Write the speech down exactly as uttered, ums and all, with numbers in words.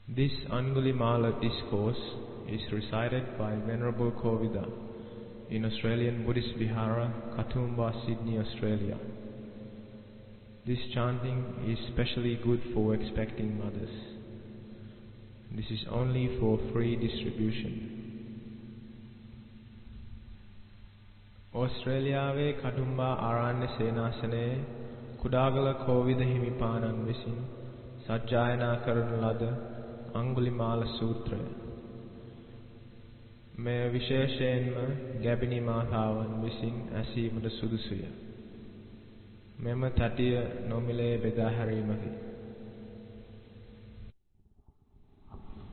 This Angulimala discourse is recited by Venerable Kovida in Australian Buddhist Vihara, Katoomba, Sydney, Australia. This chanting is specially good for expecting mothers. This is only for free distribution. Australiaවේ කටුම්බා ආරණ්‍ය සේනාසනයේ කුඩාගල කෝවිද හිමිපාණන් විසින් සජ්ජායනා කරන ලද අංගුලිමාල සූත්‍රය. මෙය විශේෂයෙන්ම ගැබිණි මාතාවන් විසින් ඇසීමට සුදුසුය. මෙම තටිය නොමිලේ බෙදා හැරීමකි.